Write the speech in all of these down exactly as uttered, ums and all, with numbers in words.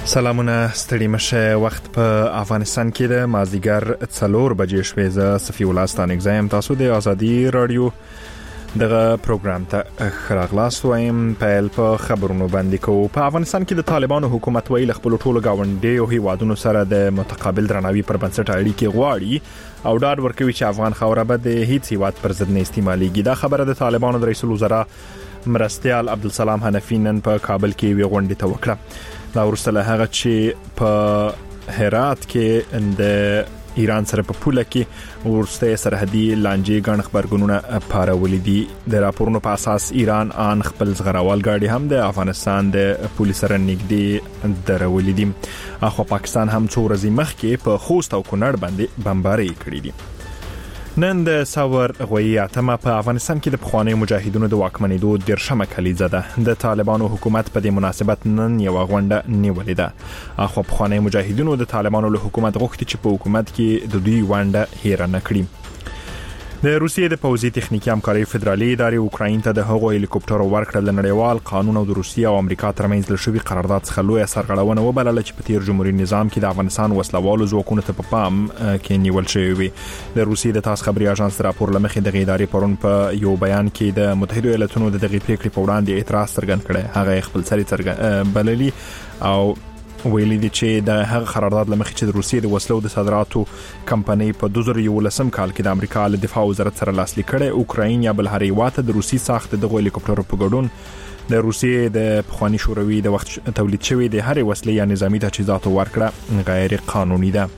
سلامونه ستړي مشه وخت په افغانستان کې د مازدیګر څلور بجې شوې ز صفی الله ستانګ زم تاسو د ازادي رادیو دغه پروګرام ته خراغلاس وایم په په خبرونو باندې کو په افغانستان کې د طالبانو حکومت ویل خپل ټولو گاونډي او هیوادونو سره د متقابل درناوي پر بنسټ اړیکې غواړي او ډاډ ورکوي چې افغان خاوره به د هیڅ هیواد پر ضد نه استعماليږي. دا خبره د طالبانو د رئیس الوزرا مرستیال عبدالسلام حنفی نن په کابل کې وی غونډه ته وکړه. دا ورسره هغه چې په هرات کې د ایران سره په پوله کې ورسته سرحدي لانجې غن خبرګونونه پارولې دي. د راپورونو په اساس ایران ان خپل زغراوال ګاډي هم د افغانستان د پولیس سره نږدې درولې دي. اخو پاکستان هم څو ورځې مخکې په خوست او کونړ باندې بمباري کړې دي. نن د ساور غوي اتمه په افغانستان کې د پخوانی مجاهدینو د واکمنېدو درشمه کلیزه ده. د طالبانو حکومت په دې مناسبت نن یو غونډه نیولې ده. اخو پخوانی مجاهدینو د طالبانو له حکومت غوښتي چې په حکومت کې د دوی ونډه هیر نه کړي. د روسیې د پوځي تخنیکی همکاري فدرالي ادارې اوکراین ته د هغو هلیکوپټرو ورکړه د نړیوال قانون او د روسیې او امریکا ترمنځ له شوی قرارداد څخه لوی سرغړونه وبلله چې په تیر جمهوریت نظام کې د افغانستان وسلوالو ځواکونو ته په پام کې نیول شوی وي. د روسیې د تاس خبري اژانس راپور لمخې د ادارې پرون په یو بیان کې د متحده ایالاتونو د دغې پریکړې په وړاندې اعتراض څرګند کړي. هغه خپل سری څرګند بللي او ویلي دي چې د هغه قرارداد لمخې چې د روسیې د وسلو د صادراتو کمپنۍ په دوه زره یولسم کال کې د امریکا له دفاع وزارت سره لاسلیک کړي. اوکراین یا بل هر هیواد د روسي ساخت د هلیکوپټرو په ګډون د روسیې د پخوانی شوروي د وخت تولید شوی د هر وسلې یا نظامی تجهیزاتو ورکړه غیر قانوني ده.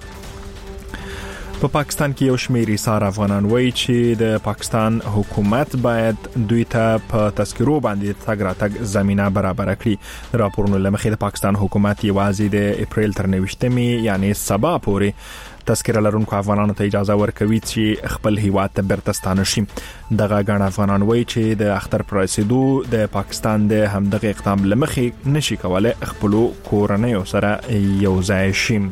په پا پاکستان کې یو شمېر ایثار افغانان وایي چې د پاکستان حکومت باید دوی ته په تذکرو باندې تګ راتګ زمينه برابر کړي. راپورونه لمخې د پاکستان حکومت یوازې د اپریل تر نوښتمي یعنی سبا پورې تذکره لرونکو افغانانو ته اجازه ورکوي چې خپل هیواد ته بیرته ستانه شي. دغه غن افغانان وایي چې د اختر پر رسیدو د پاکستان د همدغه اقدام لمخې نشي کولای خپل کورنۍ سره یو ځای شي.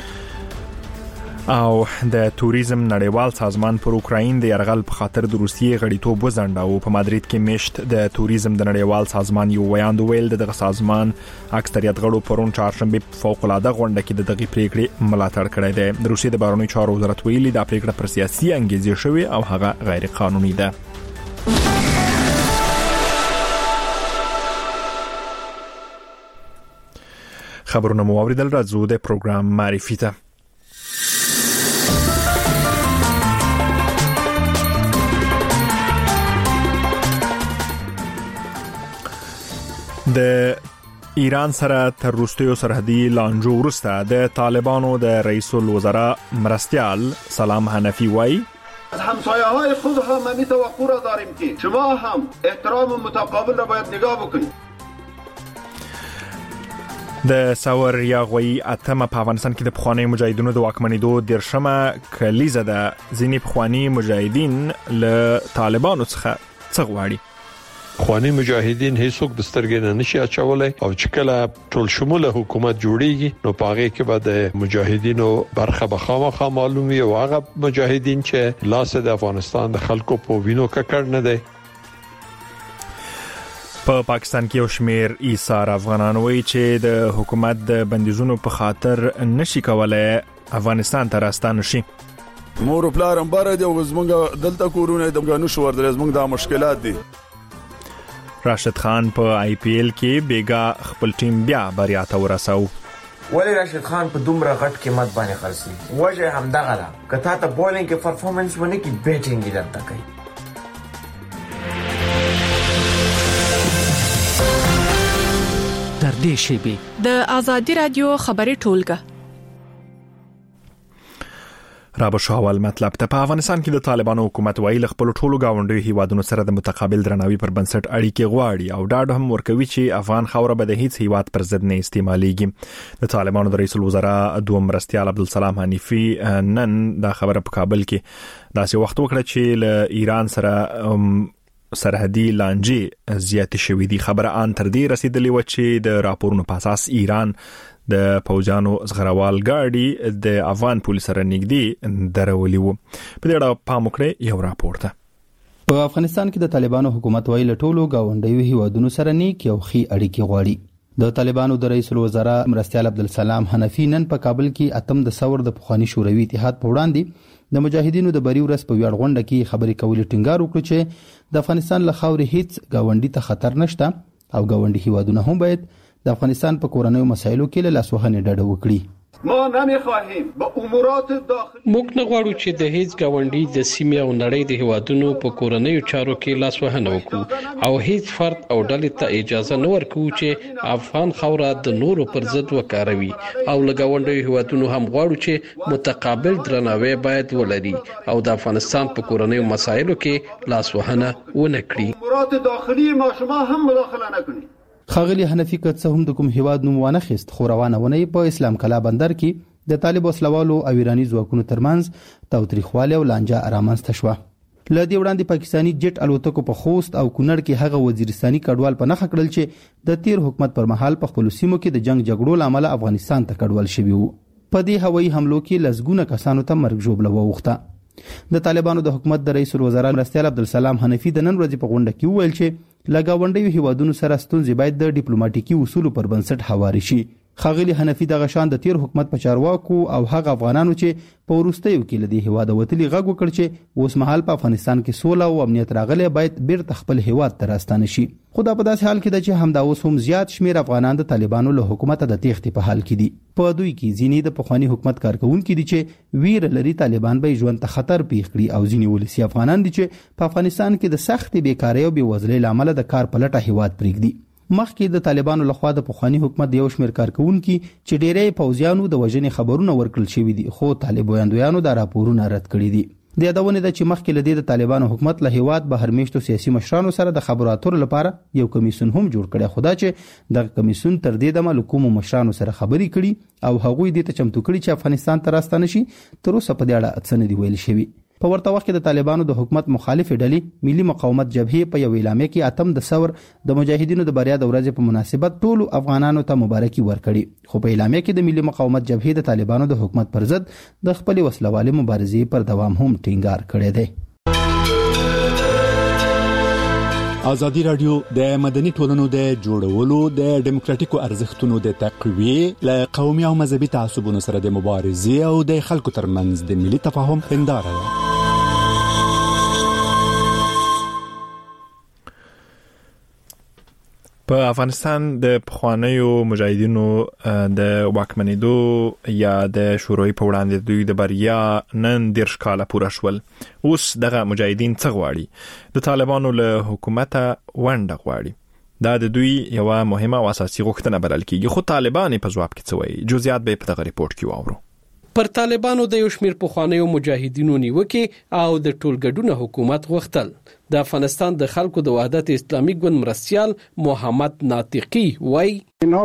او د توریزم نړیوال سازمان پر اوکراین د يرغل په خاطر د روسیې غړیتوب وزنډاو. په مادرید کې میشت د توریزم د نړیوال سازمان یو ویاند ویل دغه سازمان اکثریت غړو پرون چهارشنبه فوق العاده غونډه کې د دغه پریکړې ملاتړ کړی دی. د روسیې د بهرنیو چارو وزارت ویلي دا پریکړه پر سیاسي انګیزې شوې او هغه غیر قانوني ده. خبرونه مو اوریدل راځو د پروګرام معرفي ته. د ایران سره تر وروستیو سرحدي لانجو وروسته د طالبانو د رئیس الوزرا مرستیال سلام حنفی وایي از همسایه‌های خود هم این توقع را داریم که شما هم احترام متقابل را باید نگاه بکنید. د ساور یا غوي اتمه په افغانستان کې د پخوانی مجاهدینو د واکمنېدو درشمه کلیزه ده. ځینې پخوانی مجاهدین له طالبانو څخه څه غواړي. خواني مجاهدین هیڅوک د سترګې نه نشي اچولای او چې کله ټول شموله حکومت جوړیږي نو پاره کې به د مجاهدینو برخه به خامخا معلومي او هغه مجاهدین چې لاس د افغانستان د خلکو په وینو ککړ نه دي. په پا پاکستان کې یو شمېر ایثار افغانان وایي چې د حکومت د بندیزونو په خاطر نشي کولای افغانستان ته راستانه شي. مور پلارم بار دی او زمونږ دلته کورونه د غنو شو ورته زمونږ د مشکلات دي. راشد خان په آی پی ایل کې بیګا خپل ټیم بیا بریا ته ورساو. ولی راشد خان په دومره غټ قیمت باندې خرڅي وجه هم دغه ده کته ته بولینګ کې پرفورمنس ونه کی بیټینګ یې درته کوي. تر دې شی د ازادي رادیو خبري ټولګه رابو شاول مطلب ته. په افغانستان کې د طالبانو حکومت ویل خپل ټولو گاونډي هیوادونو سره د متقابل درناوي پر بنسټ اړیکې غواړي او ډاډ هم ورکوي چې افغان خاوره به د هیڅ هیواد پر ضد نه استعماليږي. د طالبانو د رئیس الوزرا دوم مرستیال عبدالسلام حنفی نن دا خبره په کابل کې داسې وخت وکړه چې له ایران سره سرحدي لانجې زیات شوې دي. خبره ان تر دې رسیدلې و چې د راپورونو په اساس ایران د پوجانو زغراوال ګاډي د افغان پولیس سره نږدې درولې وو. په دې اړه پام وکړئ یو راپور ته. په افغانستان کې د طالبانو حکومت وایي له ټولو گاونډیو هیوادونو سره نیک او ښې اړیکې غواړي. د طالبانو د رئیس الوزرا مرستیال عبدالسلام حنفی نن په کابل کې اتم د ثور د پخوانی شوروي اتحاد په وړاندې د مجاهدینو د بری ورځ په ویاړ غونډه کې خبرې کولې ټینګار وکړ چې د افغانستان له خاورې هیڅ گاونډي ته خطر نشته او گاونډي هیوادونه هم باید د افغانستان په کورنیو مسایلو کې له لاسوهنې ډډه وکړي. ما نمیخواهیم با امورات داخلی موږ نه غواړو چې د هیڅ گاونډي د سیمې او نړۍ د هیوادونو په کورنیو چارو کې لاسوهنه وکړو او هیڅ فرد او ډلې ته اجازه نه ورکوو چې افغان خوره د نورو پر ضد وکاروي او له گاونډیو هیوادونو هم غواړو چې متقابل درناوی باید ولري او د افغانستان په کورنیو مسایلو کې لاسوهنه ونه کړي. امورات داخلی ما شما هم مداخله نکنید. خاغلی حنفی که څه هم د کوم هیواد نوم وانه خست خو روانه ونه په اسلام کلا بندر کې د طالب وسلوالو او ایرانی ځواکونو ترمنځ تاوتریخوالی او لانجه رامنځته شوه. له دې وړاندې پاکستانی جټ الوتکو په خوست او کونړ کې هغه وزیرستاني کډوال په نخښه کړل چې د تیر حکومت پر مهال په خپل سیمو کې د جنگ جګړو لامل افغانستان ته کډوال شوی وو. په دې هوایي حملو کې لسګونه کسانو ته مرګ ژوبله ووخته. د طالبانو د حکومت د رئیس الوزرا مرستیال عبدالسلام حنفی د نن ورځې په غونډه کې وویل چې له گاونډیو هیوادونو سره ستونزې باید د ډیپلوماټیکي اصولو پر بنسټ هواري شي. خاغلی حنفی دغه شان د تیر حکومت په چارواکو او هغه افغانانو چې په وروستیو کې لدی هیواد وتلی غږ وکړ چې اوس مهال په افغانستان کې سوله او امنیت راغلی باید بیرته خپل هیواد ته راستانه شي. خو دا په داسې حال کې ده چې همدا اوس هم زیات شمیر افغانان د طالبانو له حکومت د تېښتې په حال کې دي. په دوی کې ځینې د پخوانی حکومت کارکونکي دي چې ویر لري طالبان به ژوند ته خطر پیښ کړي او ځینې ولسی افغانان دي چې په افغانستان کې د سخت بیکاری او بېوزلۍ لامل د کار په لټه هیواد پرېږدي. مخکې د طالبانو لخوا د پخوانی حکومت د یو شمېر کارکونکي چې ډېری پوځیانو د وژنې خبرونه ورکړل شوي دي خو طالب ویاندویانو دا راپورونه رد کړي دي. د یادونې ده چې مخکې له دې د طالبانو حکومت له هیواد بهر میشتو سیاسي مشرانو سره د خبرو اترو لپاره یو کمیسیون هم جوړ کړی خو دا چې دغه کمیسیون تر دې دمه له کومو مشرانو سره خبرې کړي او هغوی دې ته چمتو کړي چې افغانستان ته راستانه شي تر اوسه په دې اړه څه نه دي ویل شوي. په ورته وخت کې د طالبانو د حکومت مخالفې ډلې ملي مقاومت جبهې په یو اعلامیه کې اتم د ثور د مجاهدینو د بریا د ورځې په مناسبت ټولو افغانانو ته مبارکي ورکړي. خو په اعلامیه کې د ملي مقاومت جبهې د طالبانو د حکومت پر ضد د خپل وسلوالې مبارزې پر دوام هم ټینګار کړی دی. ازادي رادیو د مدني ټولنو د جوړولو د ډیموکراتیکو ارزښتونو د تقویې له قومي او مذهبي تعصبونو سره د مبارزې او د خلکو ترمنځ د ملي تفاهم هنداره ده. په افغانستان د پخوانیو مجاهدینو د واکمنېدو یا د شوروي په وړاندې دوی د بریا نن دیرش کاله پوره شول. اوس دغه مجاهدین څه غواړي؟ د طالبانو له حکومته ونډه غواړي. دا د دوی یوه مهمه او اساسي غوښتنه بلل کېږي. خو طالبان په ځواب کې څه وایي؟ جزئیات به په دغه ریپورت کې واورو. پر طالبانو د یو شمېر پخوانیو مجاهدینو نیوکې او د ټولګډونه حکومت غوښتل. د افغانستان د خلکو د وحدت اسلامي ګوند مرستیال محمد ناطقي وایي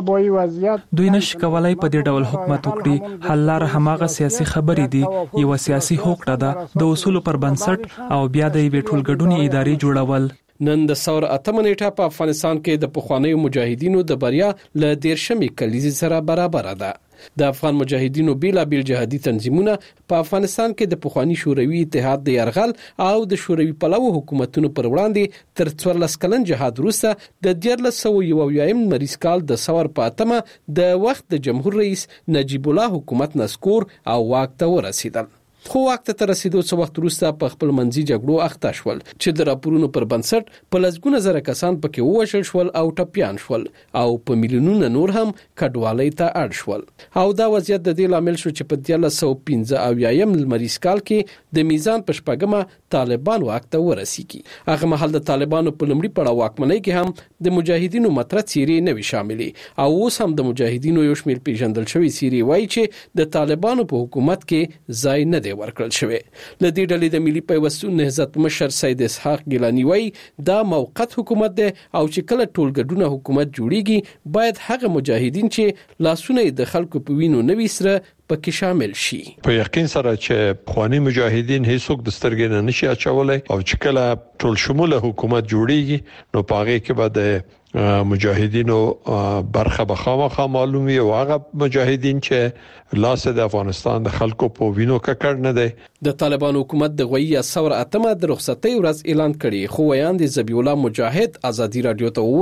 دوی نشي کولای په دې ډول حکومت وکړي. حل لار هماغه سیاسي خبرې دي، یو سیاسي هوکړه ده د اصولو پر بنسټ او بیا د یوې ټولګډونې ادارې جوړول. نن د ثور اتمه نیټه په افغانستان کې د پخوانیو مجاهدینو د بریا له دیرشمې کلیزې سره برابر ده. د افغان مجاهدینو بیلابیل جهادي تنظیمونه په افغانستان کې د پخوانی شوروي اتحاد د یرغل او د شوروي پلوو حکومتونو پر وړاندې تر څوارلس کلن جهاد وروسته د دیارلس سوه یو اویایم مریض کال د ثور په اتمه د وخت د جمهور رئیس نجیب الله حکومت نسکور او واک ته ورسیدل. خو واک ته رسیدو څو وخت وروسته په خپل منځي جګړو اخته شول چې د راپورونو پر بنسټ په لسګونه زره کسان پکې ووژل شول او ټپیان شول او په میلیونونو نور هم کډوالۍ ته اړ شول. او دا وضعیت د دې لامل شو چې په دیارلس سوه پنځه اویایم لمریز کال کې د میزان په شپږمه طالبان واک ته ورسیږي. هغه مهال د طالبانو په لومړي پړاو واکمنۍ کې هم د مجاهدینو مطرح څیرې نه وي شاملې او اوس هم د مجاهدینو یو شمېر پیژندل شوي څیرې وایي چې د طالبانو په حکومت کې ځای نه دی ورکړل شوی. له دې ډلې د ملي پیوستون نهضت مشر سید اسحاق ګیلاني وایي دا موقت حکومت دی او چې کله ټولګډونه حکومت جوړیږي باید هغه مجاهدین چې لاسونه د خلکو په وینو نه وي سره پکې شامل شي. په یقین سره چې پخوانی مجاهدین هیڅوک د سترګې نه نشي اچولای او چې کله ټول شموله حکومت جوړیږي نو پاره کې به د مجاهدینو برخه به خامخا معلومي او هغه مجاهدین چې لاس د افغانستان د خلکو په وینو ککړ نه دی. د طالبان حکومت د غوي ثور اتمه د رخصتۍ ورځ اعلان کړي خو ویاند ذبیح الله مجاهد ازادي رادیو ته وویل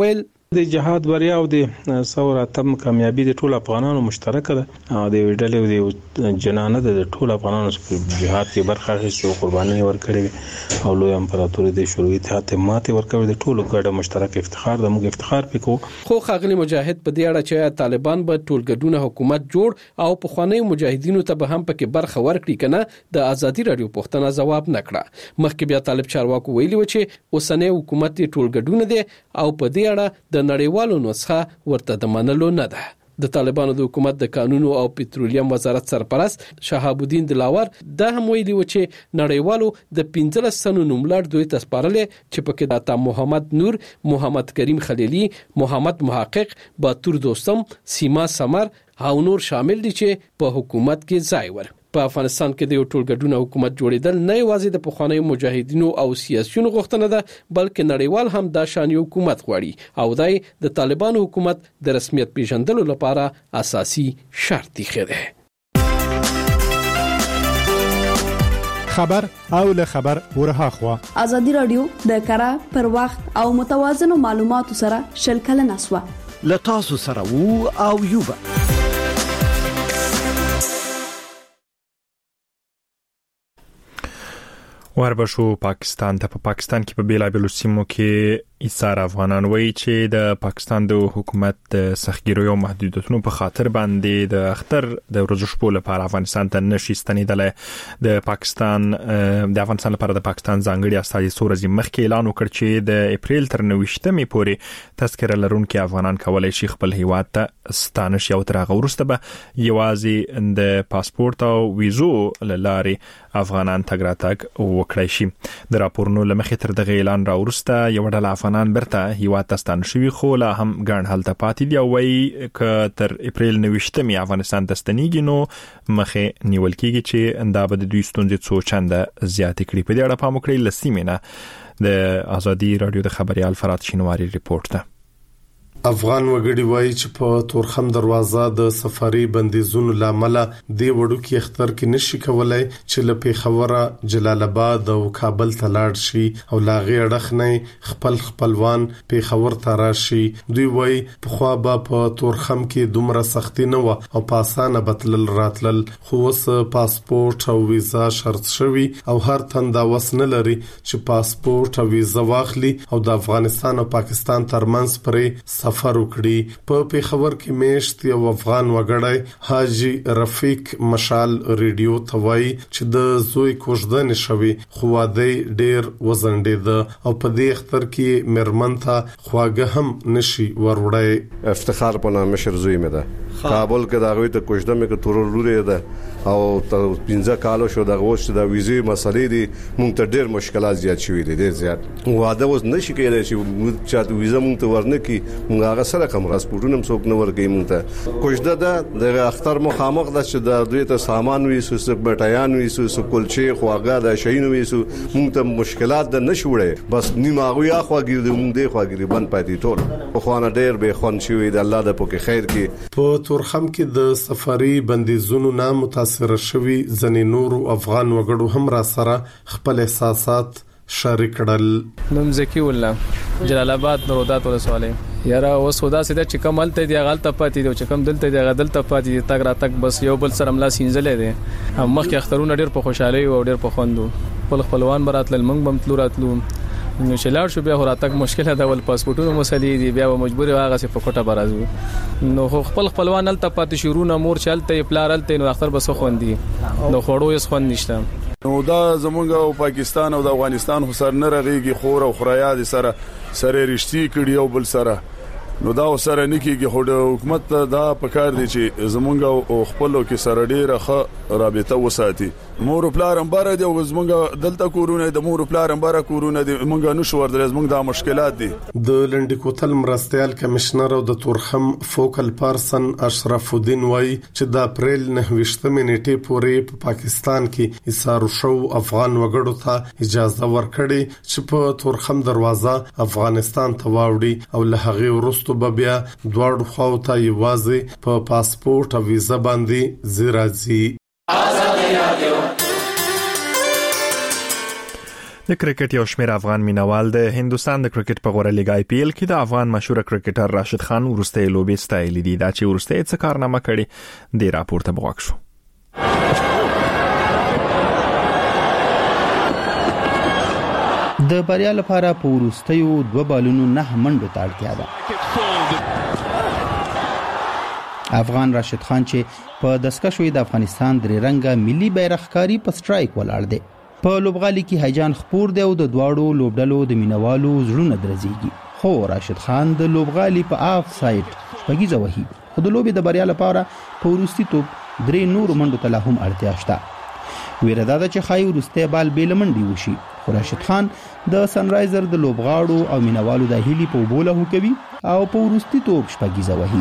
د جهاد بریا او د ثور اتم کامیابی د ټول افغانانو مشترکه ده او د ډلې د جنانه د ټول افغانانو په جهاد کې برخه اخیستې او قرباني ورکړې او لوی امپراتوري د شوروي اتحاد ماته ورکړې د ټولو ګډه مشترک افتخار د موږ افتخار پکې خو خاغلی مجاهد په دې اړه چې طالبان به ټولګډونه حکومت جوړ او په خوانی مجاهدینو ته به هم پکې برخه ورکړي کنه د ازادي رادیو پوښتنه جواب نکړه مخکې بیا طالب چارواکو ویلي و چې اوسنۍ حکومت ټولګډونه دي او په دې اړه د نړیوالو نسخه ورته د منلو نه ده د طالبانو د حکومت د قانونو او پټرولیم وزارت سرپرست شهاب الدین دلاور د هم ویلي و چې نړیوالو د پنځلس سنو نوملړ دوی تسپارلې چې پکې د عطا محمد نور محمد کریم خلیلی محمد محقق باتور دوستم سیما سمر او نور شامل دي چې په حکومت کې ځای ور په افغانستان کې د یو ټولګډونه حکومت جوړیدل نه یوازې د پخوانیو مجاهدینو او سیاسيونو غوښتنه ده بلکې نړیوال هم دا شان حکومت غواړي او دای د طالبانو حکومت د رسمیت پیژندلو لپاره اساسي شرط دی خره خبر او له خبر ورها خوا ازادي رادیو د کارا پر وخت او متوازن معلوماتو سره شلکل نسوه لتاسو سره وو او یوبا وربشو پاکستان ته په پا پاکستان کې په بیلابیلو سیمو کې ایثار افغانان وایي چې د پاکستان د حکومت د سختګیریو او محدودیتونو په خاطر باندې د اختر د ورځو شپو لپاره افغانستان ته نشي ستنېدل د پاکستان د افغانستان لپاره د پاکستان ځانګړي استازي سورزي مخکې اعلان وکړ چې د اپریل تر نوښتمې پورې تذکره لرونکي افغانان کولای شي خپل هیواد ته ستانه شي او تر هغه وروسته به یوازې د پاسپورت او ویزو لارې افغانان تګ راتګ وکړي شي د راپورونو لمخې تر دغه اعلان را وروسته یو ډله افغانان برته هیواد ته ستانه شوي خو لا هم ګڼ هلته پاتې دي او وایي ک تر اپریل نوښتمې افغانستان ته ستنېږي نو مخې نیول کېږي چې دا به د دوی ستونزې څو چنده زیاتې کړي په دې اړه پام وکړئ لسیمه نه د ازادي رادیو د خبريال فرات شینواری ریپورت ده افغان وګړي وایي چې په تورخم دروازه د سفاري بندیزونو لامل د وړو کې اختر کې نشي کولای چې له پیښوره جلال آباد او کابل ته لاړ شي او لاغي اړخ نه خپل خپلوان پیښور ته راشي دوی وایي په خوا به په تورخم کې دومره سختي نه و او په اسانه بتلل راتلل خو اوس پاسپورت او ویزا شرط شوی او هر تنده وس نه لري چې پاسپورت او ویزا واخلي او د افغانستان او پاکستان ترمنځ پرې سفر وکړي په پیښور کې میشت یو افغان وګړی حاجی رفیق مشال ریډیو توای چې د زوی کوژدن شوی خو واده ډیر وزندید او په دې اختر کې مرمن ته خواګه هم نشي وروړی افتخار په نامه مشر زوی مې ده کابل کې دا غوي ته کوژده مې کې تور لوري ده او تر پنځه کالو شو د غوښت د ویزې مسلې دي مونږ ته ډېر مشکلات زیات شوي دي ډېر زیات واده اوس نشي کېدای چې موږ چاته ویزه مونږ ته ورنکي مونږ هغه سره کوم پاسپورتونه څوک نه ورګي مونږ ته کوژده ده د اختر مخامخ د چې د دوی ته سامان وي سو بټیان وي سو کلچې خواګه د شین وي سو مونږ ته مشکلات د نشوړې بس نیمه غویا خواګي د مونږ دی خواګي بن پاتې ټول په خوانه ډېر به خون شوي د الله د پوکي خیر کې په تورخم کې د سفاري بندیزونو نه متاثر شوي ځنې نور افغان وګړو هم را سره خپل احساسات شریک کړل نوم زکی الله جلال آباد نورودات ولسوالۍ یاره اوس خدا سیده چې کوم هلته دی غلطه پاتې دی چې کوم دلته دی غدلته پاتې دی تګ را تک بس یو بل سره ملا سینځلې دی هم مخکې اخترونه ډېر په خوشحالي او ډېر په خوندو خپل خپلوان براتل منګ بم تلو راتلو نو شلار شو بیا هراتک مشکله ده ول پاسپورتونو مسلې دی بیا مجبور واغه سي په کوټه برازو نو خپل خپلوان هلته پاتې شروع مور چلته پلارلته نو اختر بس خوندي نو خړو یې خوند نشته نو دا زمونږ او پاکستان او د افغانستان خو سر نه رغيږي خور او خرایا دي سره سره رښتې کړي او بل سره نو دا سره نکیږي خو د حکومت دا پکار دی چې زمونږ او خپلو کې سره ډیره ښه رابطه وساتي مور پلار امبار دی او زمونږ دلته کورونه د مور پلار امبار کورونه دی مونږ نشو ورته زمونږ دا مشکلات دي د لنډکوتل مرستيال کمشنر او د تورخم فوکل پرسن اشرف الدین وای چې د اپریل نهه نیټه پورې په پاکستان کې ایثار شو افغان وګړو ته اجازه ورکړي چې په تورخم دروازه افغانستان ته واوړي او له هغه وروسته بیا دواړو خواو ته یوازې په پاسپورت او ویزا باندې زیرازي د کرکټ یو شمېر افغان مینوال د هندستان د کرکټ په غوړه لیګ آی پی ایل کې د افغان مشهور کرکټر راشد خان ورسته لوبي ستایل دي دا چې ورسته څه کارنامه کړي د راپورته بغاک شو. د بریا لپاره په ورستیو دوه بالونو نه منډو ته اړتیا ده. افغان راشد خان چې په دسکشوي د افغانستان درې رنګه ملي بیرغکاری په سټرایک ولاړ دی. په لوبغالي کې هیجان خپور دی او د دواړو لوبډلو د مینوالو زړونه درزيږي. خو راشد خان د لوبغالي په آف ساید شپږیزه وهي. خو د لوبي د بریا لپاره په ورستي توپ درې نور منډو ته هم اړتیا شته. ویره ده چې خای ورسته بال بیل منډي وشي. خو راشد خان د سنرایزر د لوبغاړو او مینوالو د هیلي په بوله هو کوي او په ورستي توپ شپږیزه وهي.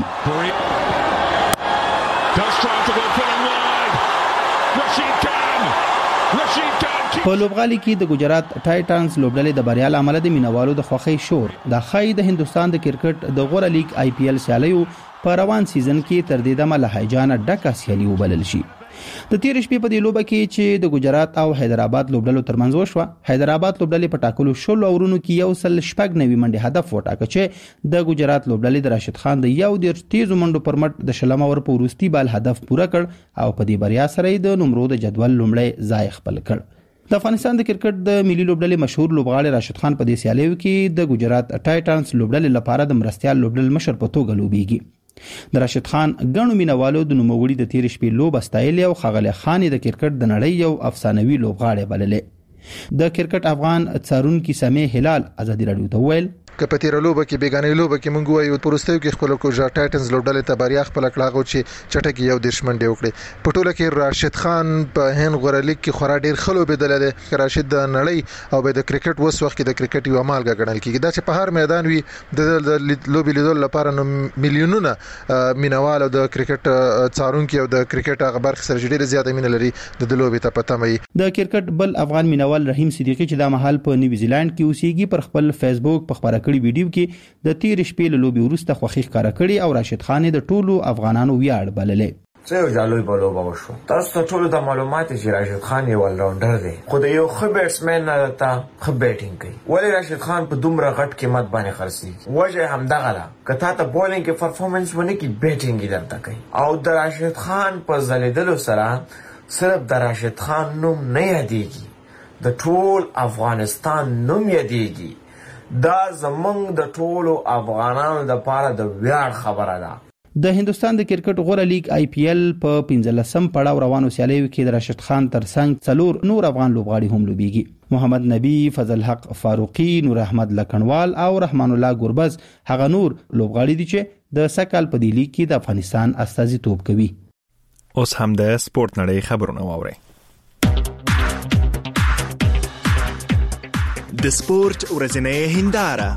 په لوبغالي کې د ګجرات ټایټنز لوبډلې د بریا لامل د مینوالو د خوخي شور د خای د هندستان د کرکټ د غوړه لیګ آی پی ایل سیالیو په روان سیزن کې تر دې دمه له هیجان ډکه سیالي وبلل شي. د تیر شپې په دې لوبه کې چې د ګجرات او حیدرآباد لوبډلو ترمنځ وشوه، حیدرآباد لوبډلې په ټاکلو شل اورونو کې یو سل شپږ نوي منډي هدف وټاکه چې د ګجرات لوبډلې د راشد خان د یو ډیر تیزو منډو پر مټ د شلم اور په ورستي بال هدف پوره کړ او په دې بریا سره د نمرو د جدول لومړی ځای خپل کړ. د افغانستان د کرکټ د ملي لوبډلې مشهور لوبغاړي راشد خان په دې سیالیو کې د ګجرات ټایټنز لوبډلې لپاره د مرستيال لوبډل مشر په توګه لوبيږي. د راشد خان غنو مینوالو د نوموړي د تیر شپې لوب استایل او خغل خان د کرکټ د نړۍ یو افسانوي لوبغاړي بللې. د کرکټ افغان څارونکو سمې هلال ازادي رادیو ته ویل که په تیر لوبه کې بیگانې لوبه کې مونږ وایو پرستیو کې خپل کوجا ټایټنز لوبډلې ته بریا خپل کړهغو چې چټک یو دشمن دی وکړي. په ټوله کې راشد خان په هند غوړه لیګ کې خورا ډیر خلو بدل دی. راشد د نړۍ او د کرکټ وس وخت د کرکټ یو مالګه ګڼل کیږي دا چې په هر میدان وي د لوبي لیدل لپاره میلیونونه مینوال او د کرکټ څارونکو او د کرکټ خبر سره ډیر زیات مینه لري د لوبي ته پته مې. د کرکټ بل افغان مینوال رحیم صدیقی چې د محل په نیوزیلند کې اوسېږي پر خپل فیسبوک په خبره کړي ویډیو کې د تیر شپې له لوبي ورسته خوخي ښکارا کړي او راشد خان د ټولو افغانانو ویاړ بللې. څه یو جالوی بلو بوشو تاسو ته ټول د معلومات چې راشد خان یو ولراونډر دی خو د یو خو بیټسمن نه تا خو بیټینګ کوي. ولی راشد خان په دومره غټ قیمت باندې خرڅي وجه همدغه ده کته ته بولینګ کې پرفورمنس ونه کی بیټینګ درته کوي او د راشد خان په زلیدلو سره صرف د راشد خان نوم نه یادېږي د ټول افغانستان نوم یادېږي. دا زمونږ د ټولو افغانانو لپاره د ویاړ خبره ده. د هندستان د کرکټ غوړه لیګ آی پی ایل په پنځلسم پړاو روانو سیالیو کې د راشد خان ترڅنګ څلور نور افغان لوبغاړي هم لوبيږي. محمد نبی، فضل حق فاروقی، نور احمد لکنوال او رحمان الله ګوربز هغه نور لوبغاړي دي چې د سکهال په دی لیګ کې د افغانستان استازیتوب کوي. اوس هم د سپورت نړۍ خبرونه واورئ. د سپورت ورځنۍ هنداره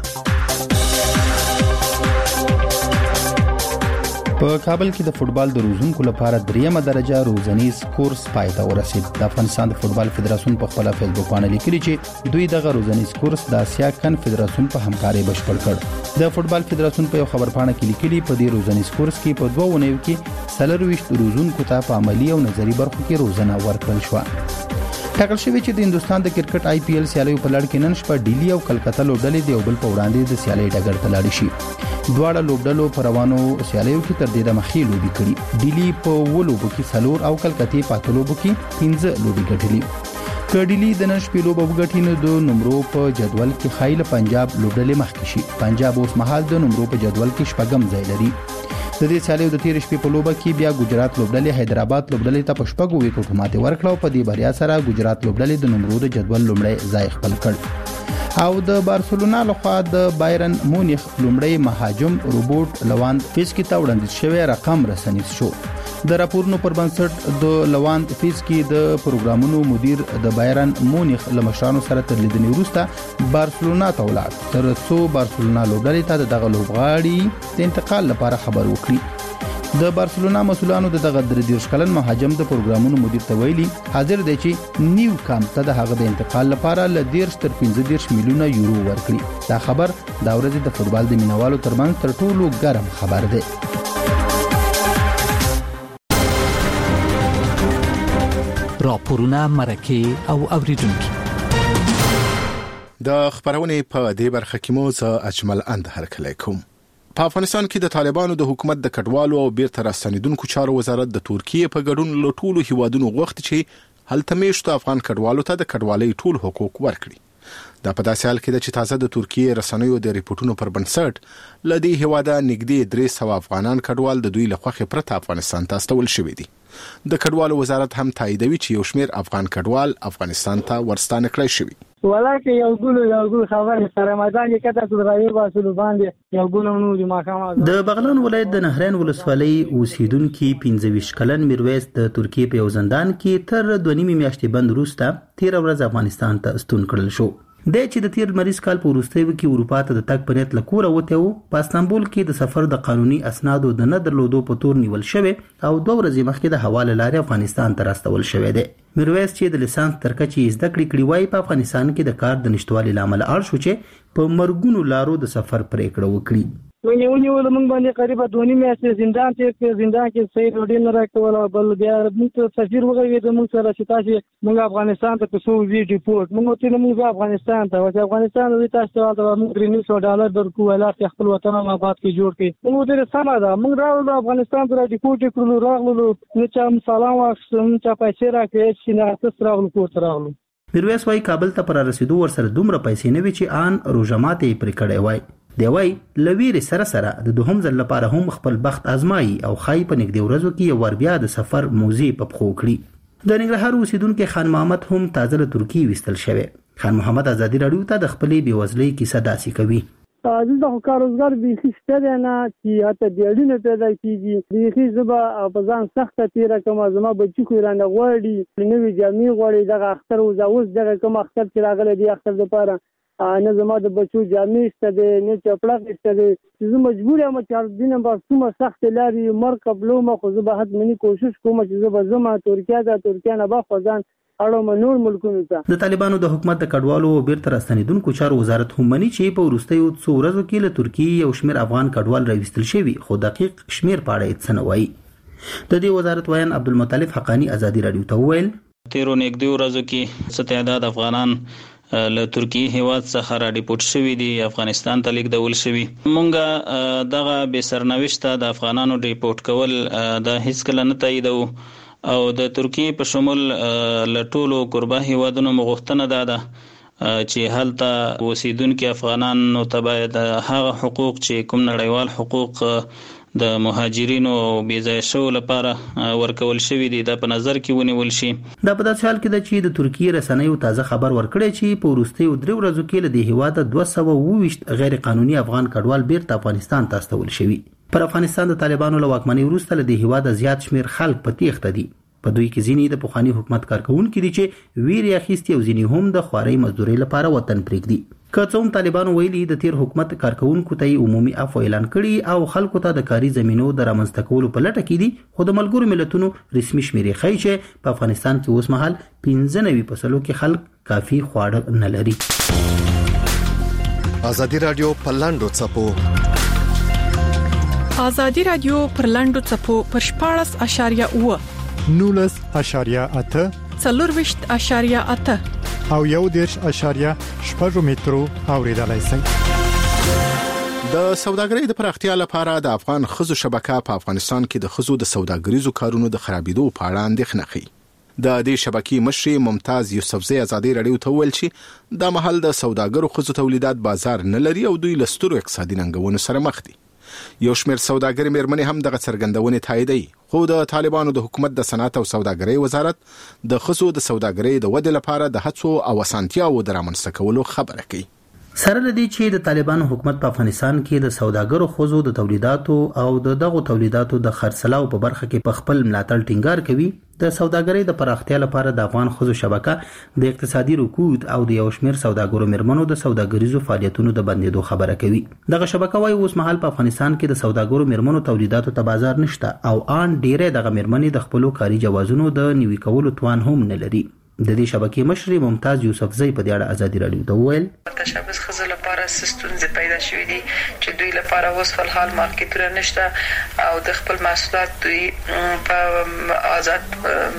په کابل کې د فوتبال د روزونکو لپاره دریمه درجه روزنیز کورس پای ته ورسید. د افغانستان د فوتبال فدراسیون په خپل فیسبوک باندې لیکلي چې دوی دغه روزنیز کورس د آسیا کنفدراسیون په همکارۍ بشپړ کړ. د فوتبال فدراسیون په یو خبرپاڼه کې لیکلي په دې روزنیز کورس کې په دوه ونیو کې څلورويشت روزونکو ته په عملی او نظری برخو کې روزنه ورکړل شو. ټاکل شوی چې د هندستان د کرکټ آی پی ایل سیالیو په لړ کې نن شپه ډیلی او کلکته لوبډلې د یو بل په وړاندې د سیالي ډګر ته لاړ شي. دواړه لوبډلو پر روانو سیالیو کې تر دې د مخې لوبي کړي. ډیلی په ولوبو کې څلور او کلکته په اتلوبو کې پنځه لوبي ګټلې. کډیلی د نن شپې لوبو غټینو د نمرو په جدول کې خایل پنجاب لوبډلې مخکې شي. پنجاب اوس مهال د نمرو په جدول کې شپږم ځای لري. د دې سیالیو د تیر شپې په لوبه کې بیا ګجرات لوبډلې حیدرآباد لوبډلې ته پښپګو وکټو ماته ورکړو. په دې بریا سره ګجرات لوبډلې د نمرو د جدول لومړی ځای خپل کړ او د بارسلونا لخوا د بایرن مونیخ لومړی مهاجم روبوټ لواند فیسکی ته وړاندې شوی رقم رسنیز شو. د راپورونو پر بنسټ د لواند فیسکی د پروګرامونو مدیر د بایرن مونیخ لمشرانو سره تر لیدنې وروسته بارسلونا ته ولاړ تر څو بارسلونا لوبډلې ته دغه لوبغاړي د انتقال لپاره خبر وکړي. د بارسلونا مسؤلانو دغه دردیرش کلن مهاجم د پروګرامونو مدیر ته ویلي حاضر دی چې نیو کامپ ته د هغه د انتقال لپاره ل دیرش تر پنځه دیرش میلیونه یورو ورکړي. دا خبر دا ورځ د فوتبال د مینوالو ترمنځ تر ټولو ګرم خبر دی. راپورونه مرکه او اوریدونکو د خبرونې په دې برخه کې مو ز اجمل اند هرکلی کوم. په افغانستان کې د طالبانو د حکومت د کډوالو او بیرته راستنیدونکو چارو وزارت د ترکیه په ګډون له ټولو هیوادونو غوښتي چې هلته میشتو افغان کډوالو ته د کډوالۍ ټول حقوق ورکړي. دا په داسې حال کې ده چې تازه د ترکیه رسنیو د ریپورتونو پر بنسټ له دې هیواده نږدې درې سوه افغانان کډوال د دوی له خوښې پرته افغانستان ته استول شوي دي. د کډوالو وزارت هم تاییدوي چې یو شمېر افغان کډوال افغانستان ته ورستانه کړی شوي. ولکه یو ګل یو ګل خبره سره مدان کې کته د راوي باسلو باندې یو ګل نو د ماخامه د بغلان ولایت د نهرین ولسوالۍ اوسیدونکو پنځه ویشت کلن میرویس د ترکیه په یو زندان کې تر دوه نیمې میاشتې بند وروسته تیر ورځ افغانستان ته ستون کړل شو. د چې د تیر مریض کال په وروستیو کې اروپا ته د تګ په نیت له کوره وته وو. په استانبول کې د سفر د قانوني اسنادو د نه درلودو په تور نیول شوی او دوه ورځې مخکې د حواله لارې افغانستان ته راستول شوی دی. میرویس چې د لیسانس تر کچې زده کړې کړې وای په افغانستان کې د کار د نشټوالي لامل اړ شو چې په مرګونو لارو د سفر پریکړه وکړي. ونی ونی ول موږ باندې قریبا دونی میاشتې زندان کې زندان کې صحیح روډي نه راکول بل بیا موږ سفیر وغوي د موږ سره چې تاسو موږ افغانستان ته تاسو وی ډیپورت موږ ته موږ افغانستان ته او افغانستان د تاسو ته موږ درې سوه ډالر درکو ولا خپل وطن ما آباد کې جوړ کړي موږ ته سم ده موږ راو افغانستان ته ډیپورت کړو راغلو نو چې سلام واخستم چې پیسې راکړي چې نه تاسو راغلو کوټ راغلو. میرویس وايي کابل ته پر رسیدو ور سره دومره پیسې نه وی چې آن روزماته پرې کړي وای. دی وای لویر سره سره د دوهم ځل لپاره هم خپل بخت آزمایي او خای په نږدې ورځو کې ور بیا د سفر موزي په پخو کړی. د ننګرهار اوسیدونکو خان محمد هم تازه له ترکیه وستل شوی. خان محمد ازادي رادیو ته د خپلې بیوزلۍ کیسه داسې کوي. دلته خو کاروزګار بیخي شته دی نه چې حتی بیاړونه پیدا کېږي. بیخي زه به په ځان سخته تېره کړم. زما بچي خو رانه غواړي نوې جامې غواړي. دغه اختر اوس دغه کوم اختر چې راغلی دی اختر دپاره نه زما د بچو جامې شته دی نه چپړک شته دی. زه مجبور یم چې هر دینه به څومره سختې لارې مرګ قبلوم خو زه به حتمني کوشش کوم چې زه به ځم ترکیه ته ترکیه نه به خو ځان اړوم نور ملکونو ته. د طالبانو د حکومت د کډوالو او بیرته راستنیدونکو چارو وزارت هم مني چې په وروستیو څو ورځو کې له ترکیې یو شمېر افغان کډوال راوستل شوي خو دقیق شمېر په اړه هېڅ نه وایي. د دې وزارت ویان عبدالمطلب حقانی ازادي رادیو ته وویل تیرو نږدې ورځو کې څه تعداد افغانان له ترکیه هیواد څخه را ډیپورت شوي دي افغانستان ته لیږدول شوي. مونږ دغه بې سرنوشته د افغانانو ډیپورت کول د هیڅ کله نه تاییدو او د ترکیه په شمول له ټولو قربا هیوادونو مغوښتنه ده ده چې هلته اوسیدونکي افغانانو ته باید هغه حقوق چې کوم نړیوال حقوق د مهاجرینو او بېځایه شوو لپاره ورکول شوي دي دا په نظر کې ونیول شي. دا په داسې حال کې ده چې د ترکیې رسنیو تازه خبر ورکړی چې په وروستیو درې ورځو کې له دې هیواده دوه سوه اووه ویشت غیر قانوني افغان کډوال بیرته افغانستان ته استول شوي. پر افغانستان د طالبانو له واکمنۍ وروسته له دې هیواده زیات شمېر خلک په تېښته دي. په دوی کې ځینې د پخواني حکومت کارکوونکي دي چې ویرې اخیستي او ځینې هم د خوارۍ مزدورۍ لپاره وطن پرېږدي. که څه هم طالبانو ویلي د تیر حکومت کارکوونکو ته عمومي عفو اعلان کړي او خلکو ته د کاري زمینو د رامنځته کولو په لټه کې دي خو د ملګرو ملتونو رسمي شمیرې ښیي چې په افغانستان کې اوس مهال پنځه نوي فصلو کې خلک کافي خواړه نه لري. ازادي رادیو په لاندو څپو ازادي رادیو پر لاندو څپو پر شپاړس اشاریه اوه نولس اشاریه اته څلور ویشت اشاریه اته او یو دیرش اشاریه شپږ مترو اوریدلای شئ. د سوداګرۍ د پراختیا لپاره د افغان خزو شبکه په افغانستان کې د خزو د سوداګریزو کارونو د خرابېدو په اړه اندېښنه ښیي. د دې شبکې مشر ممتاز یوسفزۍ ازادي رادیو ته وویل چې د محل د سوداګرو خزو تولیدات بازار نه لري او دوی له سترو اقتصادي ننګونو سره مخ دي. یو شمېر سوداګري مېرمنې هم دغه څرګندونې تاییدوي خو د طالبانو د حکومت د صنعت او سوداګرۍ وزارت د خزو د سوداګرۍ د ودې لپاره د هڅو او اسانتیاوو د رامنځته کولو خبره کوي. سره لدی چې د طالبانو حکومت په افغانستان کې د سوداګرو خزو د تولیداتو او د دغو تولیداتو د خرڅلاو په برخه کې په خپل ملاتړ ټینګار کوي، د سوداګرۍ د پراختیا لپاره د افغان خزو شبکه د اقتصادي رکود او د یو شمېر سوداګرو مېرمنو د سوداګریزو فعالیتونو د بندېدو خبره کوي. دغه شبکه وايي اوس مهال په افغانستان کې د سوداګرو مېرمنو تولیداتو ته بازار نشته او آن ډېرې دغه مېرمنې د خپلو کاري جوازونو د نوي کولو توان هم نه لري. د دې شبکې مشر ممتاز یوسفزۍ په دې اړه ازادي رادیو ته وویل تشبث خزو لپاره ستونزې پیدا شوې دي چې دوی لپاره اوس په حال مارکیټونه نشته او د خپل محصولات دوی په آزاد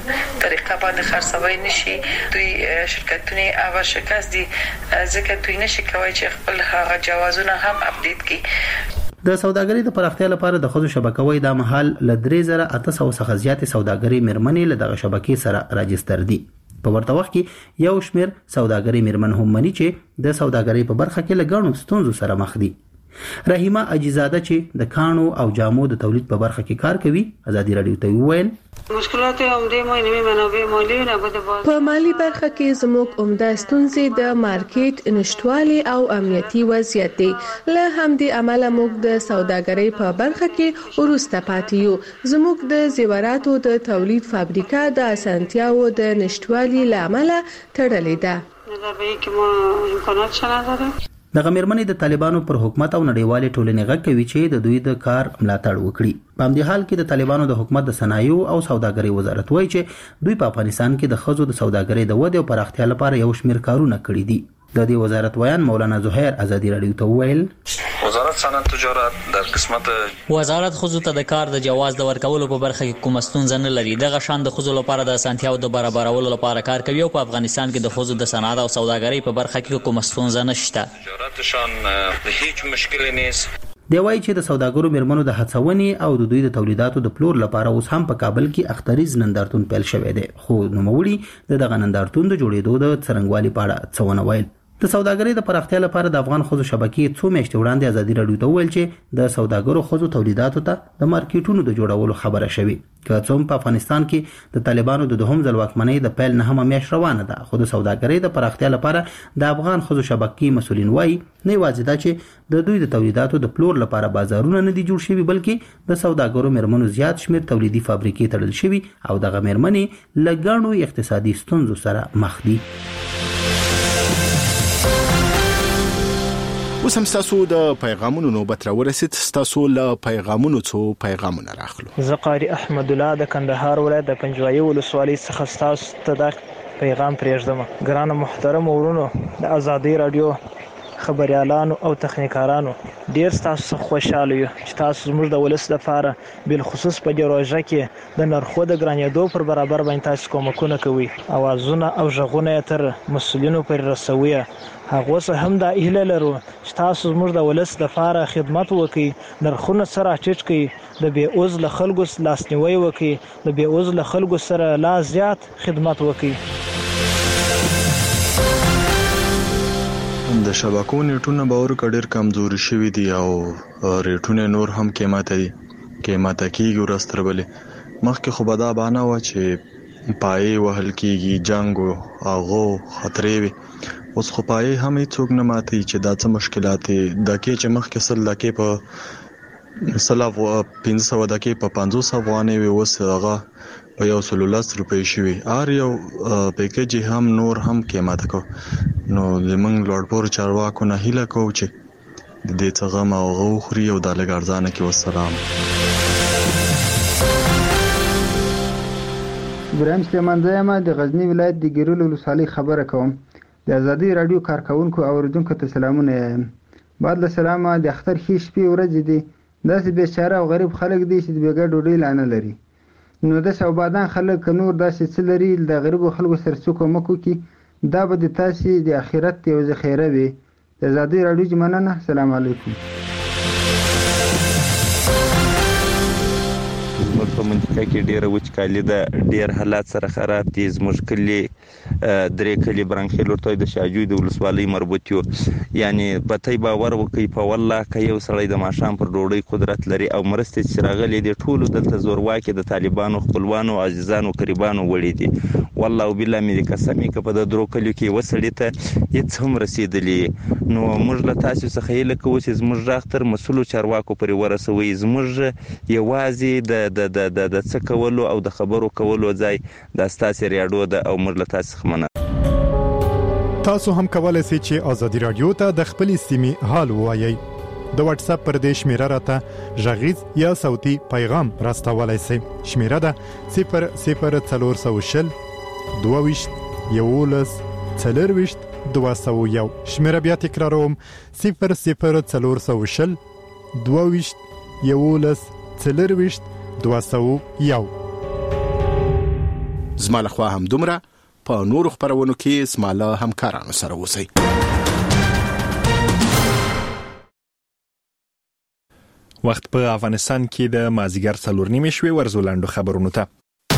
طریقه باندې خرڅوي نشي. دوی شرکتونه او شکست دي ځکه دوی نشي کوي چې خپل هغه جوازونه هم اپډیټ کړي. د سوداګرۍ د پراختیا لپاره د خزو شبکوي د محل ل درې زره اته سوه څخه زیات سوداګرۍ مرمنې له دغه شبکې سره راجستر دي. په ورته وخت کې یو شمېر سوداګرۍ مرمن هم مني چې د سوداګرۍ په برخه کې لګڼو ستونزو سره مخ دي. رحیمه اجزاده چې د کانو او جامو د تولید په برخه کې کار کوي ازادي رادیو ته وویل مشکلات عمده ما نوې منابع مالی نه بده په مالی برخه کې زموږ عمده ستونزې د مارکیټ نشټوالي او امنیتي وضعیت دي. له همدې امله موږ د سوداګرۍ په برخه کې ورسته پاتې یو. زموږ د زیوراتو د تولید فابریکه د اسانتیاو د نشټوالي لامل تړلې ده. دا به کې ما امکانات شنه لري. دغه مرمنې د طالبانو پر حکومت او نړیوالې ټولنې غږ کوي چې د دوی د کار ملاتړ وکړي. په همدې حال کې د طالبانو د حکومت د صنایعو او سوداګرۍ وزارت وایي چې دوی په افغانستان کې د ښځو د سوداګرۍ د ودې او پراختیا لپاره یو شمېر کارونه کړي دي. د دې وزارت ویان مولانا زهیر ازادي رادیو ته وویل وزارت صنعت تجارت در قسمت وزارت خزو ته د کار د جواز د ورکولو په برخه کې کوم ستونزه نه لري. دغه شان د خزو لپاره د اسانتیاو د برابرولو لپاره کار کوي او په افغانستان کې د خزو د صنعت او سوداګرۍ په برخه کې کوم ستونزه نشته. تجارتشان هیڅ مشکل نیست. دی وایي چې د سوداګرو مرمنو د هڅونې او د دوی د تولیداتو د پلور لپاره اوس هم په کابل کې اختریز نندارتون پیل شوی دی. خو نوموړي د دغه نندارتون د جوړېدو د څرنګوالي په اړه څه ونه ویل. د سوداګرۍ د پراختیا لپاره د افغان خزو شبکې څو میاشتې وړاندې ازادي رادیو ته وویل چې د سوداګرو خزو تولیداتو ته د مارکیټونو د جوړولو خبره شوې. که څه هم په افغانستان کې د طالبانو د دوهم ځل واکمنۍ د پیل نهمه میاشت روانه ده، خو د سوداګرۍ د پراختیا لپاره د افغان خزو شبکې مسولین وایي نه یوازې دا چې د دوی د تولیداتو د پلور لپاره بازارونه نه دي جوړ شوي، بلکې د سوداګرو مرمنو زیات شمېر تولیدي فابریکې تړل شوي او دغه مرمنې له ګڼو اقتصادي ستونزو سره مخ دي. اوس هم ستاسو د پیغامونو نوبت راورسید. ستاسو له پیغامونو څو پیغامونه راخلو. زه قاری احمد الله د کندهار ولایت د پنجوایي ولسوالۍ څخه ستاسو ته د پیغام پرېږدم. ګرانه محترم ورونو، د ازادي رادیو خبريالانو او تخنیکارانو ډیر تاسو خوشاله یو چې تاسو زموږ د ولس لپاره بل خصوص په پروژه کې د نرخو د ګرانېدو پر برابر باندې تاسو کومکونه کوي. اوازونه او ژغونه تر مسولینو پر رسوي. هغه څه هم د اهل لرو چې تاسو زموږ د ولس لپاره خدمت وکړي، نرخونه سره ټیټ کړي، د بې عوض له خلکو لاسنیوي وکړي، د بې عوض له خلکو سره لا زیات خدمت وکړي. د شبکو نیټونه باور کډیر کمزوري شوی دي او ریټونه نور هم قیمته دي قیمته کیږي ورستربلې. مخکې خو به دا بانه و چې پای وهل کیږي، جنگ او هغه خطرې وي. اوس خو پای هم هیڅوک نه ماتي چې دا څه مشکلات دي. د کې چې مخکې سل لکه په سلاو پنځه سوه دکې په پنځوس افغانۍ وي، اوس هغه په یو سل لس روپۍ شوي. هر یو پیکیج هم نور هم قیمته کو. نو زمونږ لوړپوړو چارواکو نه هیله کوو چې د دې څه غم او هغه وخوري او دا لږ ارزانه کړي. والسلام. ابراهیم سلیمان زه یم د غزنی ولایت د ګیرول ولسوالۍ خبره کوم. د ازادي رادیو کارکونکو او اوریدونکو ته سلامونه یم. بعد له سلامه د اختر ښې شپې ورځې دي. داسې بیچاره او غریب خلک دي چې د بېګا ډوډۍ لا نه لري. نو د سوبادان خلک نور داسې څه لري د غریبو خلکو سره څه کومک وکړي، دا به د تاسې د آخرت یو ذخیره وي. د ازادي رادیو مننه. السلام علیکم. زموږ په منطقه کې ډیره وچکالي ده، ډیر حالات سره خراب دي. زموږ کلی درې کلی برانخیل ورته د شاجوی د ولسوالۍ مربوط یو. یعنی پته باور وکړي په والله که یو سړی د ماښام پر ډوډۍ قدرت لري او مرستې چې راغلي دي ټولو دلته زورواکي د طالبانو خپلوانو عزیزانو قریبانو وړي دي. والله او بالله مې قسمي که په د درو کلیو کې یوه سړي ته هېڅ هم رسېدلي. نو موږ له تاسو څخه هیله کوو چې زموږ غږ تر مسؤلو چارواکو پورې ورسوئ. زموږ یوازې د د د د د څه کولو او د خبرو کولو ځای دا ستاسې ریاډیو ده او موږ له تاسو څخه مننه. تاسو هم کولای شئ چې ازادي رادیو ته د خپلې سیمې حال ووایئ. د واتس اپ پر دې شمیره راته غږیز یا صوتي پیغام راستولای شئ. شمیره ده صفر صفر څلور سوه شل دوه ویشت یولس څلور ویشت دوه سوه یو. شمیره بیا تکراروم صفر صفر څلور سوه شل دوه ویشت یولس څلرویشت دوه سوه یو. زما لخوا هم دومره، په نورو خپرونو کې زما له همکارانو سره اوسئ. وخت په افغانستان کې د مازیګر څلور نیمې شوې. ورځو لاندو خبرونو ته.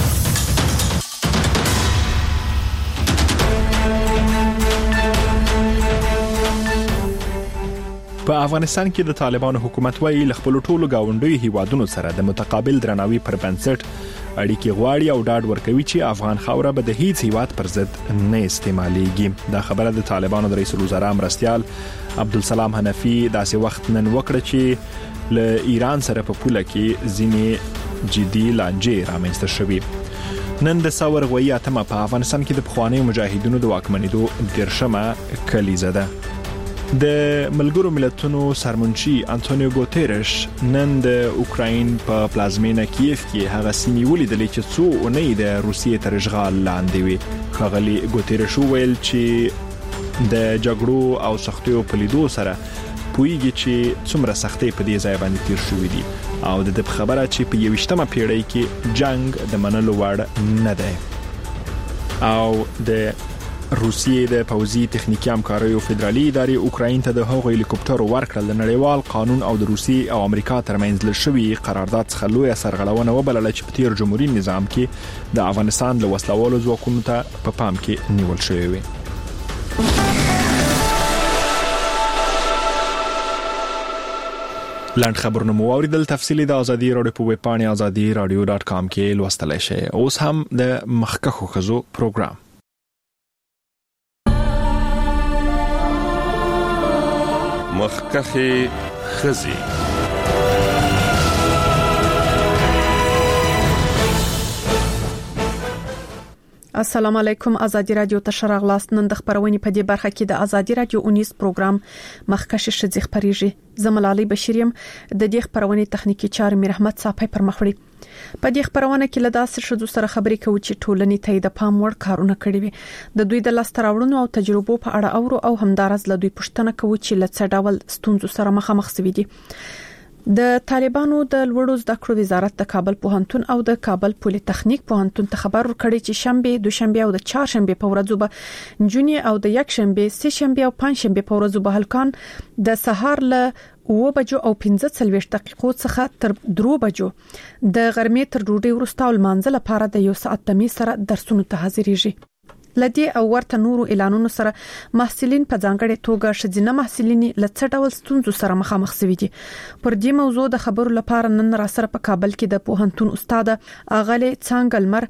په افغانستان کې د طالبانو حکومت وايي ل خپل ټولو گاونډي هیوادونو سره د متقابل درناوي پر بنسټ اړیکې غواړي او ډاډ ورکوي چې افغان خاوره به د هیڅ هیواد پر ضد نه استعمالېږي. دا خبره د طالبانو د رئیس الوزرا مرستیال عبدالسلام حنفي داسې وخت نن وکړه چې له ایران سره په پوله کې ځینې جدي لانجې رامنځته شوې. نن د ثور غوي اتمه په افغانستان کې د پخواني مجاهدینو د واکمنېدو دیرشمه کلیزه ده. د ملګرو ملتونو سرمنشي انټونیو ګوتيرش نن د اوکراین په پلازمینه کیف کې هغه سیمې ولیدلې چې څو اونۍ د روسیې تر اشغال لاندې وي. خغلی ګوتيرش وویل چې د جګړو او سختیو په لیدو سره پویږي چې څومره سختۍ په دې ځای باندې تیر شوې دي او د دې خبره چې په یوشتمه پیړۍ کې جنگ د منلو وړ نه ده. او د روسیې د پوځي تخنیکی همکاریو فدرالي ادارې اوکراین ته د هغو هلیکوپټرو ورکړل د نړیوال قانون او د روسیې او امریکا ترمنځ لشوي قرارداد څخه لویه سرغړونه وبلله چې په تیر جمهوریت نظام کې د افغانستان له وسلوالو ځواکونو ته په پام کې نیول شوی وي. لاند خبرونه مو اوریدل. تفصیلی د ازادي رادیو په ویب پاڼه ازادي رادیو ډاټ کام کې لوستلای شئ. اوس هم د مخکخو خزو پروګرام. مخکخي خزي. السلام علیکم. ازادي رادیو ته شراغلاست. نن د خبرونې په دې برخه کې د ازادي رادیو اونیس پروګرام مخکشه شذ خبريږي. زملالي بشیریم د دې خبرونې تخنیکی چارې میر احمد صاحب پر مخ وړي. په دې خبرونه کې له داسې شذو سره خبرې کوي چې ټولنې ته د پام وړ کارونه کړی وي. د دوی د لاستراوړنو او تجربو په اړه اورو او همدارز له دوی پوښتنه کوي چې له څه ډول ستونزو سره مخامخ شوي دي. د طالبانو د لوړو زده کړو وزارت د کابل پوهنتون او د کابل پولی تخنیک پوهنتون ته خبر ورکړی چې شنبه، دوشنبه او د چهارشنبه په ورځو به جونی او د یک شنبه، سه شنبه او پنځ شنبه په ورځو به هلکان د سهار له اوه بجو او پنځه څلوېښت دقیقو څخه تر درو بجو د غرمې تر ډوډۍ وروسته او لمانځه لپاره د یو ساعت تمې سره درسونو ته حاضرېږي. لدی او ورته نورو اعلانونو سره محصلین په ځانګړې توګه شذینه محصلین لڅ ډول ستونزو سره مخامخ شوي دي. پر دې موضوع د خبرو لپاره نن را سره په کابل کې د پوهنتون استاد اغلی څنګلمر،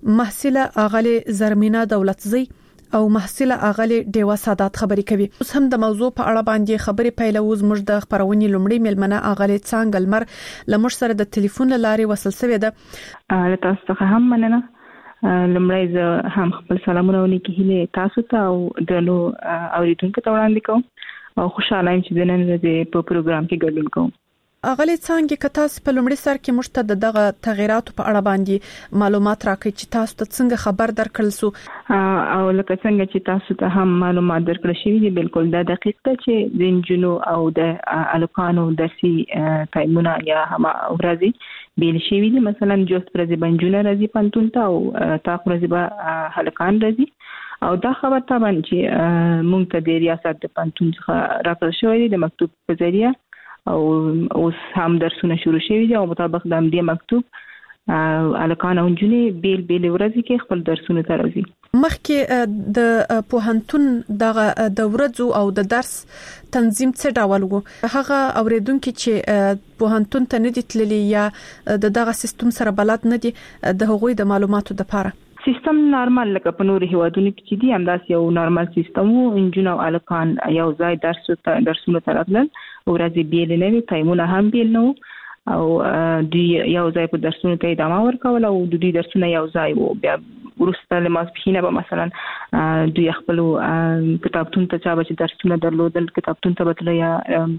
محصله اغلی زرمینا دولتزی او محصله اغلی دیوا سادات خبرې کوي. اوس هم د موضوع په اړه باندې خبرې پیلوز موږ د خبرونې لومړی ملمنه اغلی څنګلمر لمر سره د ټلیفون لارې وصل شوی ده. له تاسو څخه هم مننه. لمړی زه هم خپل سلامونه ونیکي هله تاسو ته او د نو اوریدونکو ته وړاندې کوم او خوشاله یم چې د نن ورځې په پروګرام کې ګډون کوم. اغلی څنګه که تاسو په لومړي سر کې مشته د دغه تغیراتو په اړه باندې معلومات راکړئ چې تاسو ته څنګه خبر درکړل سو او لکه څنګه چې تاسو ته هم معلومات درکړل شوی دي بالکل دا دقیق ده چې د انجنونو او د الکانو درسي ټایمونه یا هم ورځي بیل شوی دي. مثلا جوست ورځي بنجونه راځي پنتون ته او تا ورځي به هلکان راځي او دا خبر طبعا چې مونږ ته د ریاست د پنتون څخه راکړل شوی دی د مکتوب په ذریعہ او اوس هم درسونه شروع شوي دي او مطابق د امدی مکتوب الکان او جنې بیل بیل ورځي کې خپل درسونه ته راځي. مخکې د پوهنتون د د ورځو او د درس تنظیم څه ډول وو؟ هغه اوریدونکو چې پوهنتون ته نه دي تللي یا د دغه سیستم سره بلد نه دي د هغوی د معلوماتو لپاره سیستم نارمل لکه په نورو هیوادونو کې چې دي همداسې یو نارمل سیستم وو. انجن او الکان یو ځای درس ته درسونه تراتل ورځي بیل نه وي، ټایمونه هم بیل نه او دوی یو ځای په درسونو ته ادامه ورکول او دوی درسونه یو ځای وو. بیا ورسته له ماسپخینه به مثلا دوی خپل کتابتون ته چا به درسونه درلودل کتابتون ته بتل یا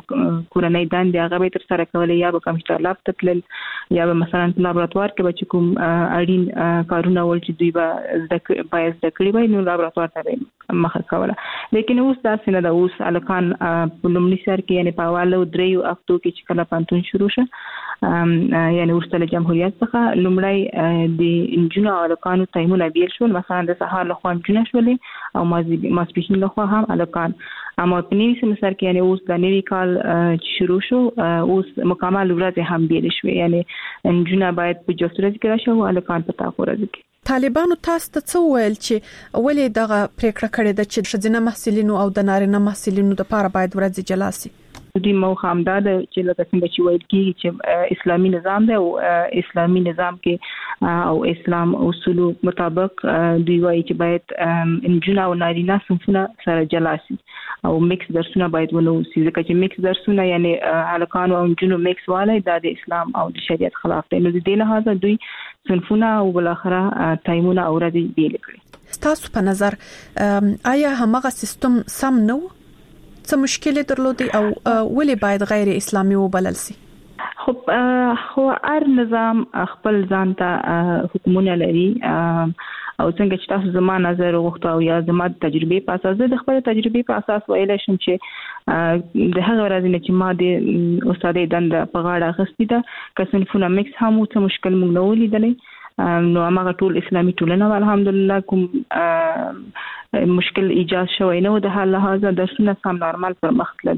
کورنۍ دندې هغه به تر سره کول یا به کمپیوټر لاب ته تلل یا به مثلا لابراتوار کې به کوم اړین کارونه ول چې دوی به باید د کړي وای نو لابراتوار ته مخه کوله. لیکن اوس دا څنګه د اوس الکان په لومړي سر کې یعنی په والو دریو هفتو کې چې کله پانتون شروع شو یعنی ورسره جمهوریت څخه لومړی د انجونو او الکانو تایمونه بیل شول، مثلا د سهار لخوا انجونه شولې او ماسپښین لخوا هم الکان. اما په نوي سمستر کې یعنی اوس د نوي کال چې شروع شو اوس مکمل ورځ هم بیل شوې، یعنی انجونه باید په جوړ ورځ کې راشي او الکان په تاخور ورځ کې. طالبانو تاسو ته څه ویل چې ولې دغه پریکړه کړې ده چې ښځینه محصلینو او د نارینه محصلینو لپاره باید ورځ جلا شي؟ دوی مو هم دا چې لکه څنګه چې ویل کیږي چې اسلامي نظام دی او اسلامي نظام کې او اسلام اصول مطابق دوی وايي چې باید انجونه او نارینه صنفونه سره جلا شي او میکس درسونه باید ونه وي، ځکه چې میکس درسونه یعنی هلکان او انجونو میکس والی دا د اسلام او د شریعت خلاف دی. نو د دې لحاظه دوی صنفونه او بالاخره تایمونه او ورځې بیل کړي. تاسو په نظر آیا همغه سیستم سم نه و؟ څه مشکل درلودي او ولې باید غیر اسلامي وبلل شي؟ خو خو هر نظام خپل ځان ته حکمونه لري او څنګه چې تاسو زما نظر وغوښتو او یا زما تجربه په اساس د خپل تجربه په اساس ویل شم چې د هغه ورځې نه چې ما د استادې دنده په غاړه غوښتي ده که صنفونه میکس هم څه مشکل موږ نه ولیدلې. نو هغه ټول اسلامي ټولنه الحمدلله کوم مشکل ایجاد شوی نه و، د حال لحاظه درسونه سم نورمال پر مخ تلل.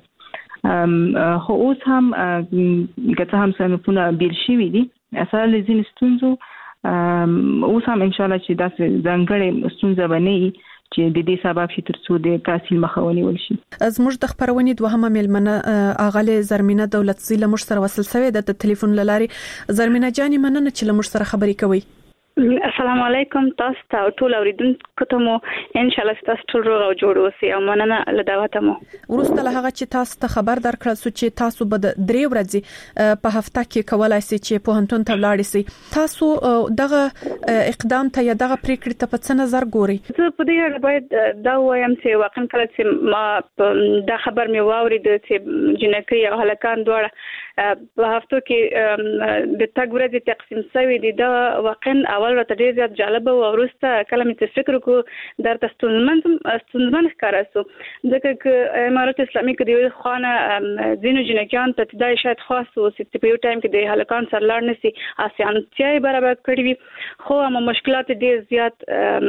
خو اوس هم که هم صنفونه بیل شوي دي اصلا لزین ستونزو اوس هم ان شاء الله چې داسې ځانګړې ستونزه بنئ چې د دې سبب شي ترڅو د تحصیل مخاوني ولشي. زموږ د خبرونې دوهمه ملمنه اغله زرمینه دولت زی لمر سره وصل شوی د ټلیفون لاري. زرمینه جاني مننه چې لمر سره خبرې کوي. السلام علیکم، تاسو ته ټول اوریدونکو ته مو ان شاء الله تاسو ټول روغ او جوړ اوسئ او مننه له دعوت مو. ورسته له هغه چې تاسو ته خبر درکړل سو چې تاسو به د درې ورځې په هفته کې کولای شئ چې په هنتون ته ولاړ شئ. تاسو دغه اقدام ته یا دغه پریکړې ته په څه نظر ګورئ؟ زه په دې اړه باید دا وایم چې واقعا کله چې ما دا خبر مې واورید چې جنکۍ او هلکان دواړه په هفتو کې د تګ ورځې تقسیم شوی دي، دا واقعا اول راته ډیر زیات جالب او ورسته کله مې فکر وکړ درته ستونزمن ستونزمن ښکاره شو، ځکه چې امارات اسلامي کې د خانه ځینو جنکیان ته دا شاید خاص او چې په یو ټایم کې د هلکان سره لاړ نشي اسانتیا برابر کړی وي، خو هم مشکلات ډیر زیات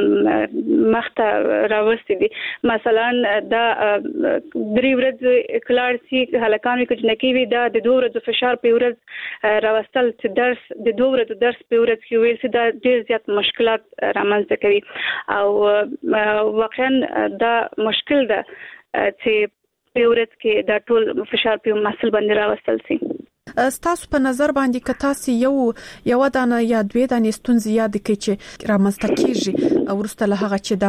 مخته راوستي دي. مثلا دا درې ورځې کلاړ سي هلکان کې جنکی وي، دا د دوه د فشار په ورځ راوستل چې درس د دوه ورځې درس په ورځ کې ویل چې دا ډیر زیات مشکلات رامنځته کوي او واقعا دا مشکل ده چې په ورځ کې دا ټول فشار په مسل باندې راوستل شي. ستاسو په نظر باندې که تاسو یو یو دانه یا دوه دانې ستونزې یاد کړئ چې رامنځته کیږي او ورسته له هغه چې